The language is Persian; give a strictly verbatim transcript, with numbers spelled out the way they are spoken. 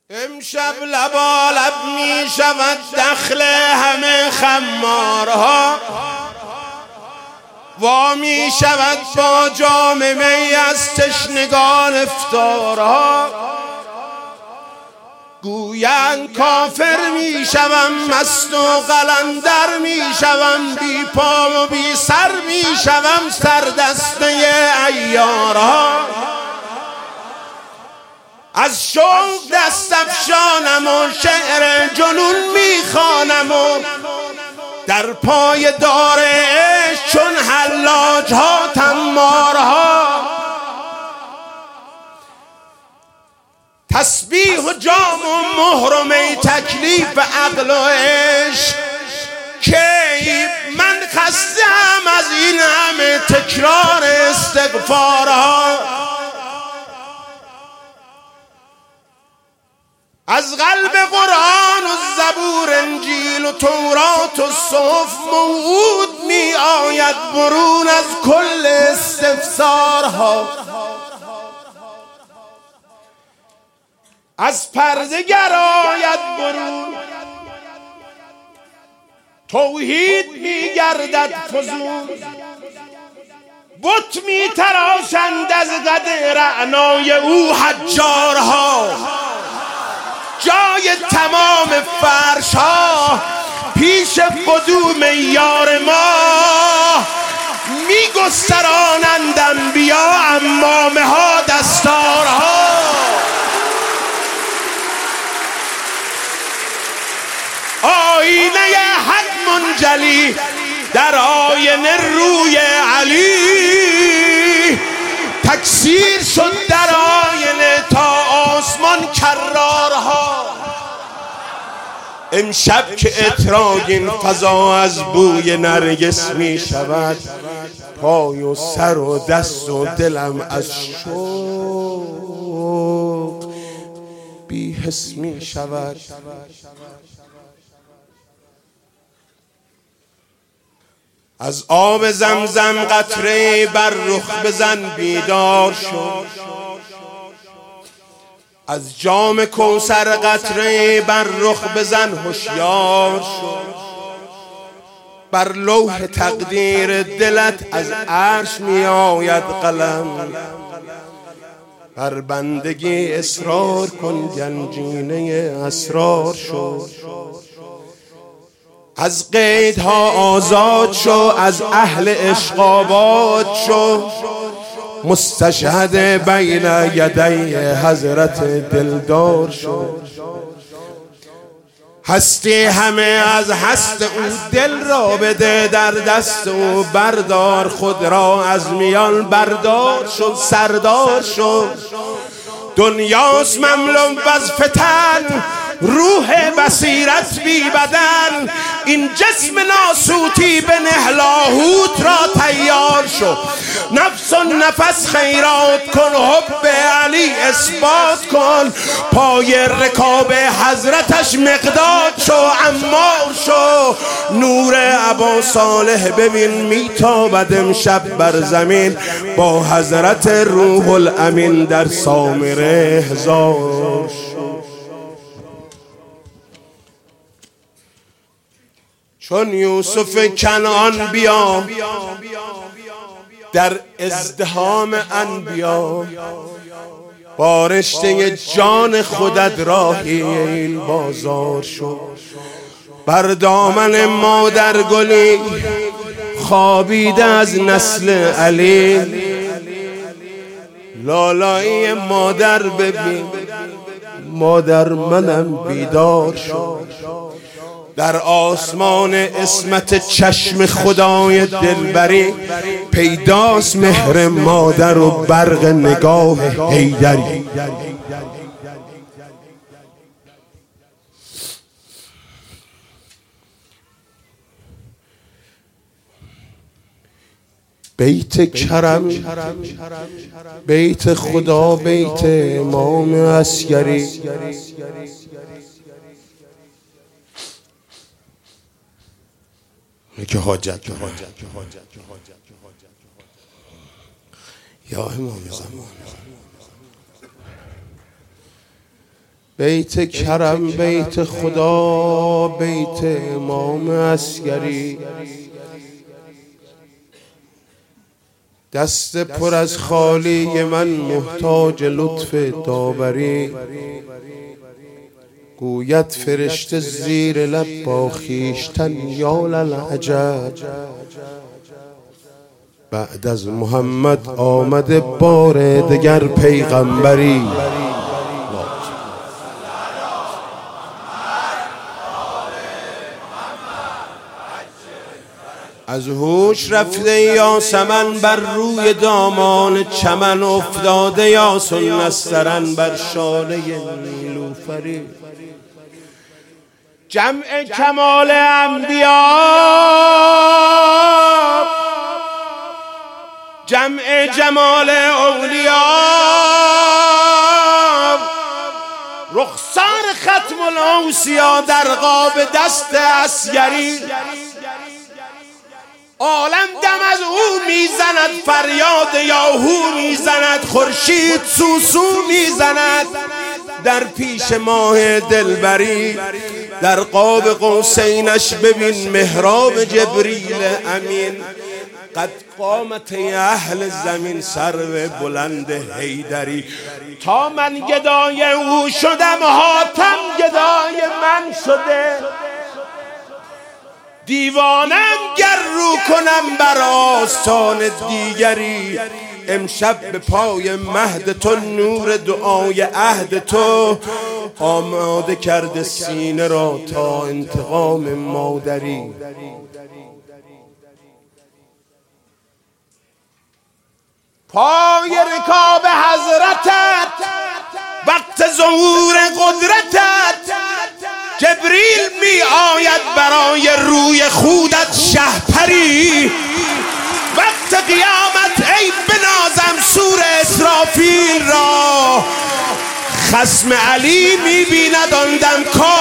امشب لبالب می شود دخل همه خمارها، وا می شود با جام می از تشنگان افطارها. گویند کافر می شوم مست و قلندر می شوم، بی پا و بی سر می شوم سردسته عیارها. از شوق دست افشانم و شعر جنون میخوانم و در پای دار عشق چون حلاج ها تمارها. تسبیح و جام و مهر و می تکلیف عقل و عشق، کی من خسته‌ام از این همه تکرار استغفارها. از قلب قرآن و زبور انجیل و تورات و صحف موعود می آید برون از کل استفسارها. از پرده گر آید برون توحید می گردد فزون، بت می تراشند از قد رعنای او حجارها. جای تمام فرش ها پیش قدوم یار ما می گسترانند انبیا عمامه ها دستارها. آینه حق منجلی در آینه روی علی، تکثیر شد در آینه تا آسمان کرارها. امشب که اتراگین فضا از بوی نرگس می شود، پای و سر و دست و دلم از شوق بی حس می شود. از آب زمزم قطره بر رخ بزن بیدار شو، از جام کوثر قطره بر رخ بزن هوشیار شو. بر لوح تقدیر دلت از عرش می آید قلم، بر بندگی اصرار کن گنجینه اسرار شو. از قیدها آزاد شو، از اهل عشق آباد شو، مستشهد بین یدی حضرت دلدار شو. هستی همه از هست او، دل را بده در دست او، بردار خود را از میان بردار شو، سردار شو. دنیاست مملو از فتن، روح بصیرت بی بدن، این جسم ناسوتی به لاهوت را تیار شو. نفس و نفس خیرات کن، حب علی اثبات کن، پای رکاب حضرتش مقداد شو، عمار شو. نور ابا صالح ببین میتابد امشب بر زمین، با حضرت روح الامین در سامره هزار شو. چون یوسف کنعان بیا در ازدحام انبیا، با رشته جان خودت راهی این بازار شو. بر دامن مادر گلی خوابیده از نسل علی، لالایی مادر ببین، مادر منم بیدار شو. در آسمان عصمت چشم خدای دلبری، پیداست مهر مادر و برق نگاه حیدری. بیت کرم، بیت خدا، بیت امام عسکری. که حاجت که حاجت که حاجت که حاجت یا امام زمان. بیت کرم، بیت خدا، بیت امام عسگری. دست پر از خالی من محتاج لطف داوری. گوید فرشته زیر لب با خویشتن یا للعجب، بعد از محمد آمده بار دگر پیغمبری. از هوش رفته یاسمن بر روی دامان چمن افتاده، یا سنسترن بر شانه نیلوفری. جمع کمال انبیا، جمع جمال اولیا، رخسار ختم الاوصیا در قاب دست عسگری. عالم دم از او میزند، فریاد یاهو میزند، خورشید سوسو میزند در پیش ماه دلبری. در قاب قوسینش ببین محراب جبریل امین. قد قامت اهل زمین سرو بلند حیدری. تا من گدای او شدم حاتم گدای من شده. دیوانم گر رو کنم بر آستان دیگری. امشب به پای مهد تو نور دعای عهد تو آماده کرده سینه را تا انتقام مادری. پای رکاب حضرتت وقت ظهور قدرتت جبریل می آید برای روی خودت شهپری. وقت قیامت ای بنازم سور اسرافیل را، خصم علی می بیند آن دم